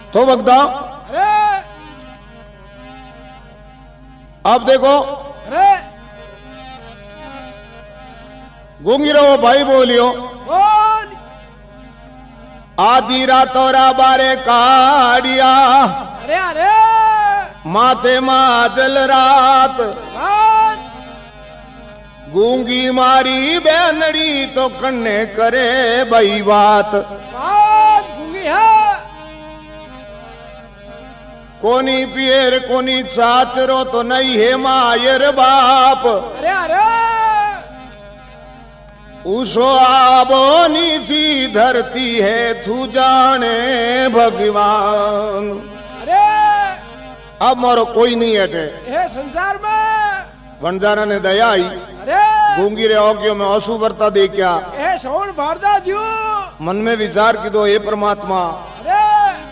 तो बगदा अरे अब देखो अरे गूंगी रहो भाई बोलियो बोल आधी रातोरा बारे काड़िया अरे अरे माथे मादल रात बात गूंगी मारी बैनड़ी तो कन्ने करे बई बात गूंगी है कोनी पियर कोनी चाचरो तो नहीं है मायर बाप अरे अरे उसो आबो नीची धरती है तू जाने भगवान। अरे अब मोरो कोई नहीं हटे ये संसार में वनजारा ने दया आई अरे गूंगी रे औक्यो में आंसू बरता दे क्या ये सोन भारदा जी मन में विचार की दो हे परमात्मा अरे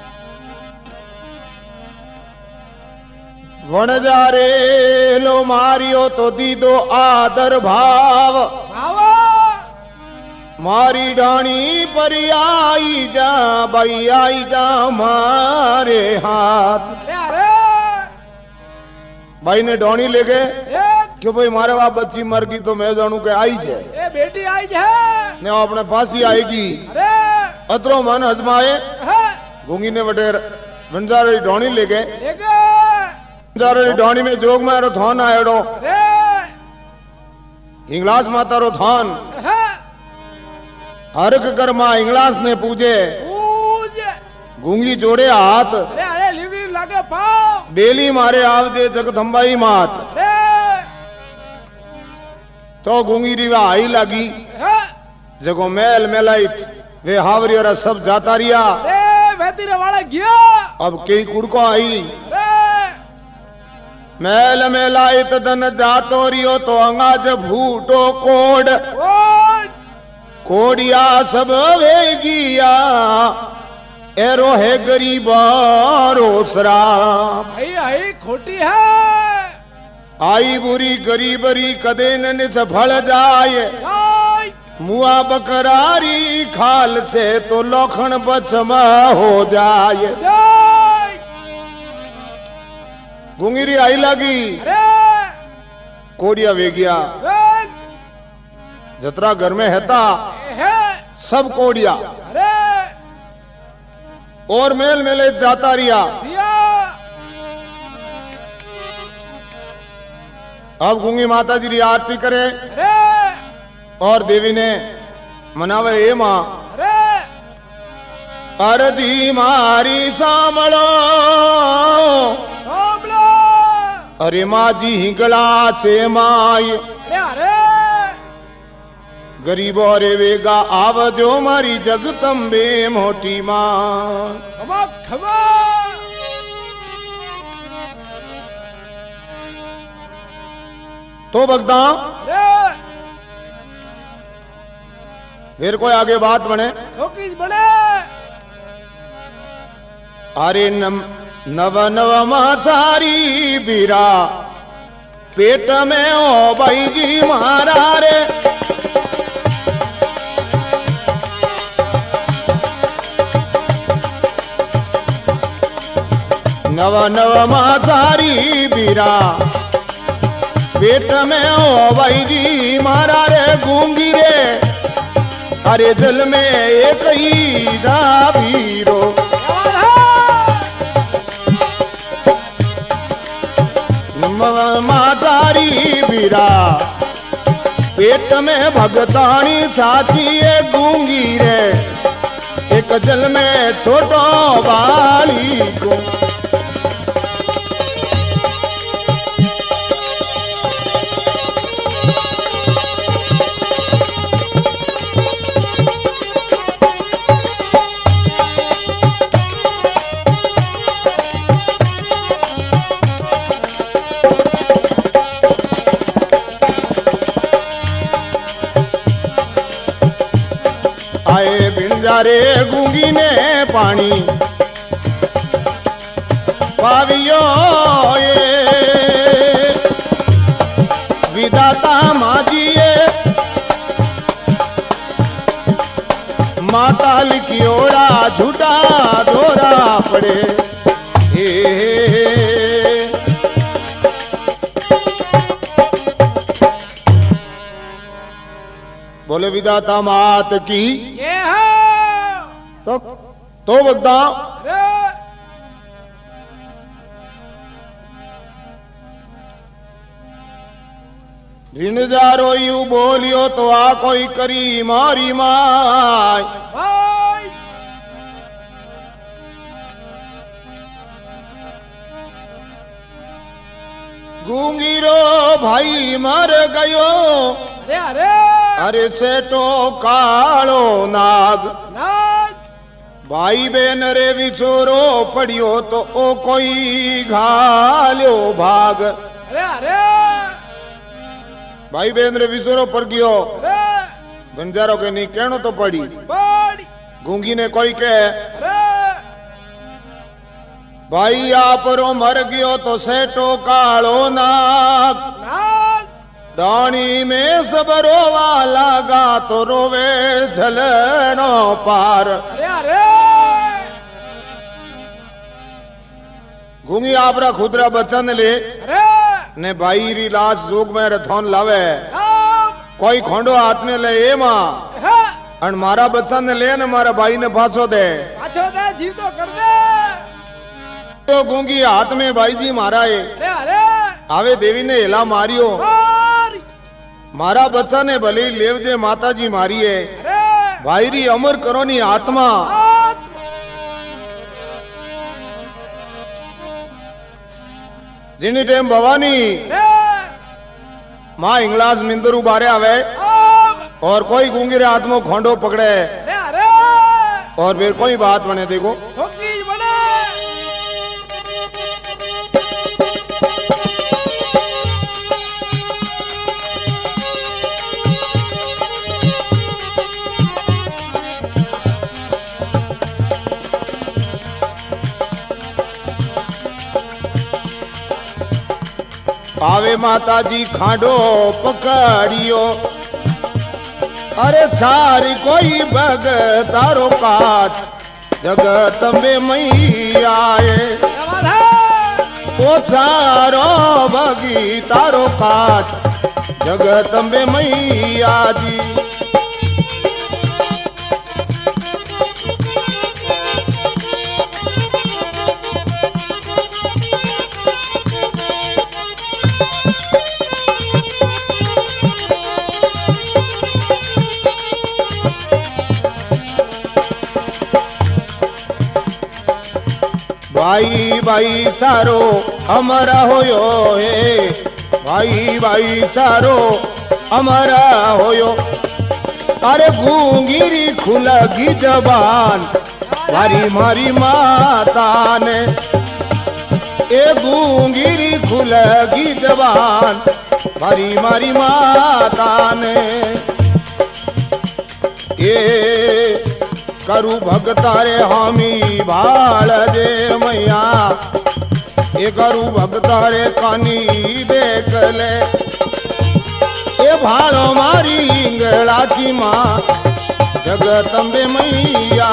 वण जा रे लो मारियो तो दी दो आदर भाव बाबा मारी डाणी पर आई जा भाई आई जा मारे हाथ। अरे अरे भाई ने डोणी ले गए ये क्यों भाई मारे बाप बच्ची मर गई तो मैं जानू के आई जाए ये बेटी आई है ने अपने फांसी आएगी अरे अतरो मन हजमाए है गूंगी ने बटेर वंजारे डोणी ले गए लेके वंजारे डोणी में जोग में रो थान आएडो अरे हिंगलास माता रो थान है हरक कर्मा हिंगलास ने पूजे पूज गूंगी जोड़े हाथ अरे अरे लिवली लागे पाओ बेली मारे आवदे जगदम्बाई मात अरे तो गूंगी रिवा आई लगी है जगो मेल मेलाइत वे हावरी और सब जाता रिया अरे वेतीरे वाला गया अब कई कुड़को आई अरे मेल मेलाइत दन जातो रियो तो अंगाज भूटो कोड ओड कोडिया सब वेगिया एरो है गरीबा रोसरा भाई आई खोटी है आई बुरी गरीबरी कदे न फल जाए आई मुआ बकरारी खाल से तो लोखन बचमा हो जाए। जय गुंगिरी आई लगी अरे कोडिया वेगिया वेग जतरा घर में हेता है सब कोडिया अरे और मेल मेले जाता रिया। दिया अब गूंगी माता जी री आरती करे अरे और देवी ने मनावे ए मां अरे अरदी मारी सामलो सामला अरे माँ जी हिंगला से माई अरे अरे गरीबो रे वेगा आव जो मारी जगदम्बे मोटी मां। खमा खमा तो बगदा अरे फिर कोई आगे बात बने चौकीज बने अरे नव नव माचारी बीरा पेट में ओ भाई जी मारा रे नव नव माचारी बीरा पेट में ओ भाई जी मारा रे गूंगी रे अरे दिल में एक ही रावीरो मातारी बीरा पेट में भगतानी चाची गूंगी रे एक दिल में छोटो बाली को रे गूंगी ने पानी पावियो ये विदाता माजिए माता लिखियोड़ा झूठा दोरा पड़े। बोले विधाता मात की ये है तो बगदा रे ऋण जा रोयू बोलियो तो आ कोई करी मारी माय। भाई गूंगी रो भाई मर गयो। अरे अरे अरे सेठो कालो नाग नाग भाई बहन रे विछोरो पड़ियो तो ओ कोई घालो भाग। अरे अरे भाई बहन रे विछोरो पड़ गयो अरे बंजारो के नहीं कहनो तो पड़ी। बड़ी गूंगी ने कोई के अरे भाई आप रो मर गयो तो सेठो कालो नाग नाग डाणी में सब रोवा लागा तो रोवे झलनो पार। अरे अरे गूंगी आपरा खुदरा बचन ले अरे ने भाई री लाश जोग में रथोन लावे राम कोई खोंडो हाथ में ले ए मां है अन मारा बचन ले ने मारा भाई ने फांसो दे। अच्छो दे जीव तो कर दे। तो गूंगी हाथ में भाई जी मारा है अरे अरे आवे देवी ने हिला मारियो मारी मारा बच्चा ने भले ही लेवजे माता जी मारी है अरे भाई री अमर करो नी आत्मा आत्मा जिनी टेम भवानी अरे माँ इंग्लास मिंदरू बारे आवे आम और कोई गूंगी रे आत्मा खोंडो पकड़े अरे अरे और फिर कोई बात बने देखो छोकी बने आवे माता जी खांडो पकड़ियो अरे सारी कोई भगतारो काज जगत में मई आए ओ सारो भगी तारो काज जगत में मई आजी। भाई भाई सारो हमारा होयो है भाई भाई सारो हमारा होयो। अरे गूंगीरी खुलगी जबान मारी मारी माता ने ए गूंगीरी खुलगी जबान मारी मारी माता ने ए करू भगतारे हामी भाल दे मैया ये करू भगतारे कानी देख ले ये भालो मारी इंगलाची माँ जगदम्बे मैया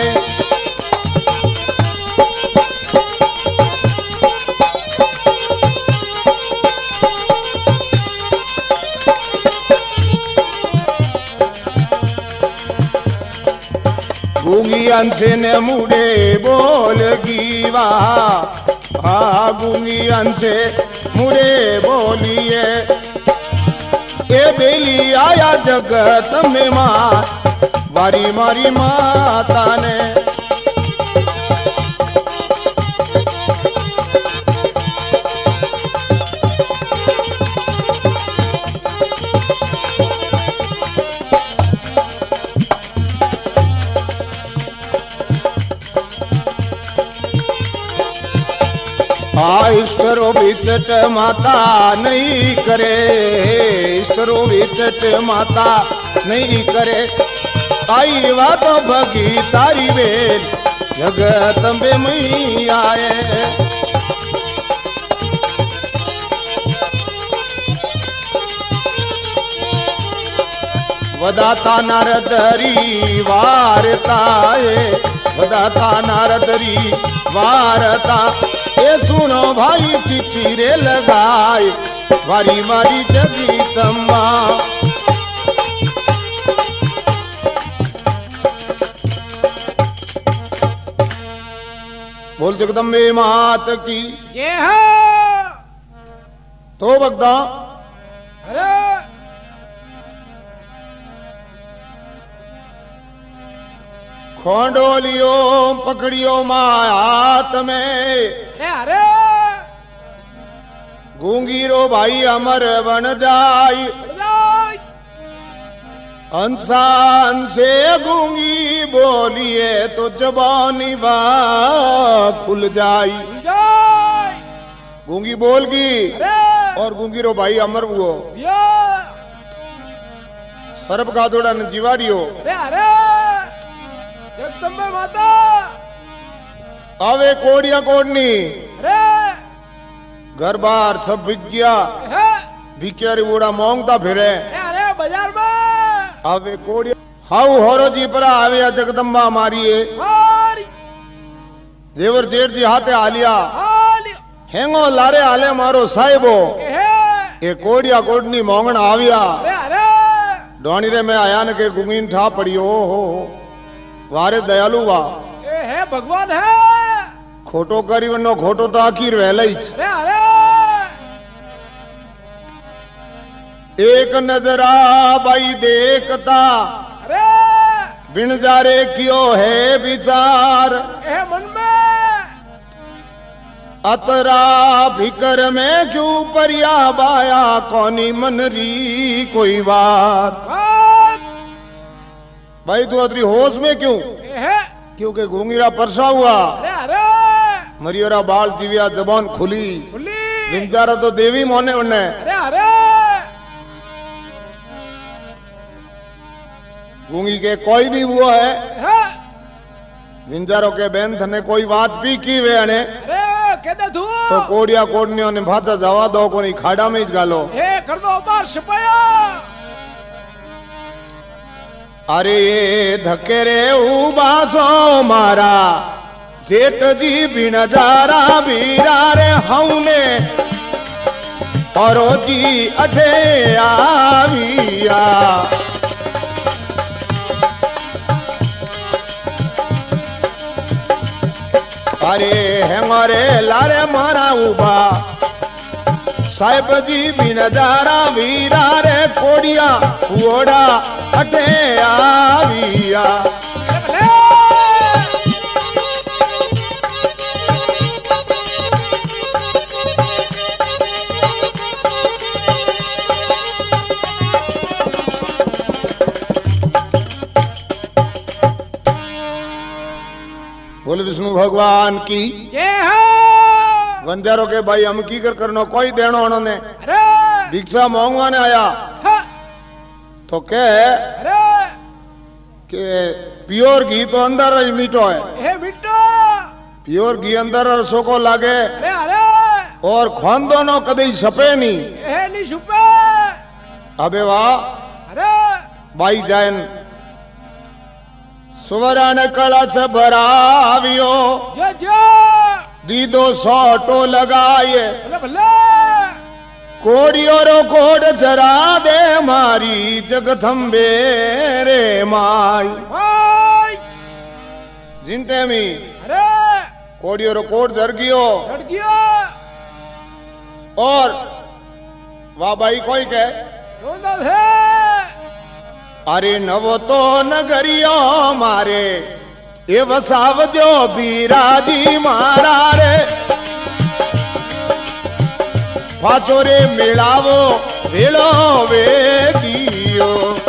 गूंगी से ने मुड़े बोल गीवा गूंगी से मुड़े बोलिए ए बेली आया जगत में माँ वारी मारी माता ने ईश्वरो भी चट माता नहीं करे ईश्वरो भी चट माता नहीं करे आई बात भगी तारी बेल जगत में मई आए। वदाता नारद हरी वारताए बदाता नारदरी वारता ए सुनो भाई चिट्ठी रे लगाए वारी वारी जगदम्बा बोल जगदम्बे मात की ये है तो बगदा अरे खोंडोलियो पकड़ियो मायात में अरे अरे गूंगीरो भाई अमर बन जाई अंसान से गूंगी बोलिए तो जबानी बा खुल जाई गूंगी बोलगी और गूंगीरो भाई अमर हुओ सर्प का दौड़ा न जीवारियो अरे जगदम्बे माता आवे कोड़िया कोड़नी अरे घर बार सब बिक गया भिक्यारी वोड़ा मांगता फिरे अरे बाजार में आवे कोड़िया हाउ होरो जी पर आवे जगदम्बा मारिए देवर जेठ जी हाथे आलिया हेंगो लारे आले मारो साहिबो ए कोड़िया कोड़नी मोंगन आविया डोनी रे में आया न के गुंगीन ठा पड़ी हो वारे दयालु वा है भगवान है खोटो करी वनो खोटो तो आखिर वेलई एक नजरा बाई देखता बिन जारे क्यों है विचार मन में अतरा फिकर में क्यों परिया बाया कौनी मन री कोई बात भाई तू अतरी होश में क्यों क्योंकि घूंगीरा परसा हुआ मरियोरा बाल जीविया जबान खुली बिंजारा तो देवी मोने उन्हें गूंगी के कोई नहीं हुआ है विंजारो के बेन थने कोई बात भी की वे अने तो कोड़िया कोड़नियों ने भाषा जवा दो को नहीं खाड़ा में ही गालो कर दो बार सिपाया अरे ये धक्के रे उबासो मारा जेठ जी बिन जारा बीरा रे हौने और जी अठे आविया अरे हेंगरे लारे मारा उबा साहिब जी बिन जारा वीरा रे कोड़िया ओड़ा अटे आविया बोले विष्णु भगवान की वंजारो के भाई हम की करनो कोई देनो उन्होंने भिक्षा मांगवा ने आया तो के प्योर घी तो अंदर मीठो है प्योर घी अंदर सोको लागे और खोन दोनों कदे छपे नहीं अबे वाह भाई जायन सुवरण कलश भरावियो दीदो सोटो लगाए कोड़ियो रो कोड जरा दे मारी जगदम्बे रे माई जिनटे में कोड़ियो रो कोड जर गियो और वाह भाई कोई के अरे नवो तो नगरियो मारे ये वसाव जो बीराजी मारा रे पाचो रे मिलावो भेलो वे दियो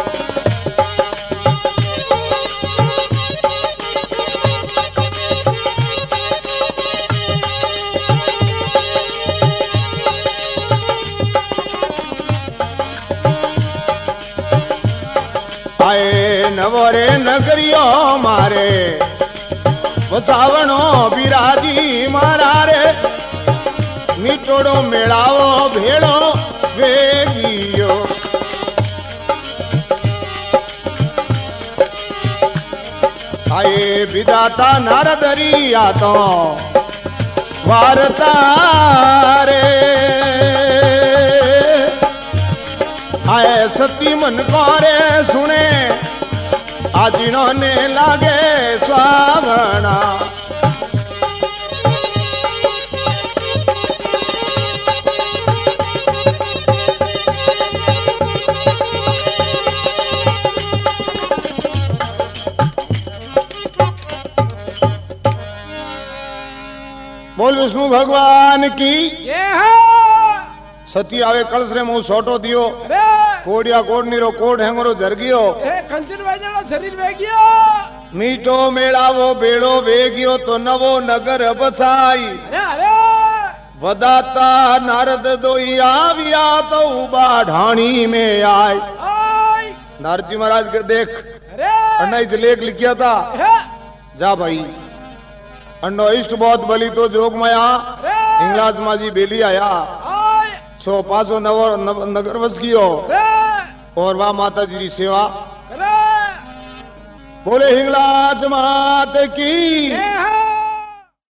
आए नवरे नगरियो मारे वसावणो बिराजी मारा रे मीठोड़ो मेलावो भेड़ो वेगियो आए विदाता नारदरिया तो वारता रे आए सती मन कोरे सुने आज इन्होंने लागे स्वावना बोल विष्णु भगवान की ये है सती आवे कलश रे मुंह सोटो दियो अरे कोडिया कोडनीरो कोड हेंगरो जरगियो ए कंचन वेजड़ो शरीर वेगियो मीठो मेळावो बेड़ो वेगियो तो नवो नगर बसाई अरे अरे वदाता नारद दोई आविया तो उबा ढाणी में आए आई नारद जी महाराज के देख अरे अन्ना इस लेख लिखिया था है जा भाई अन्नो इष्ट बहुत बली तो जोग माया अरे इंगलाज माजी बेली आया आई सो पासो नगर बस कियो अरे और वाह माता जी की सेवा अरे बोले हिंगलाज मात की ये है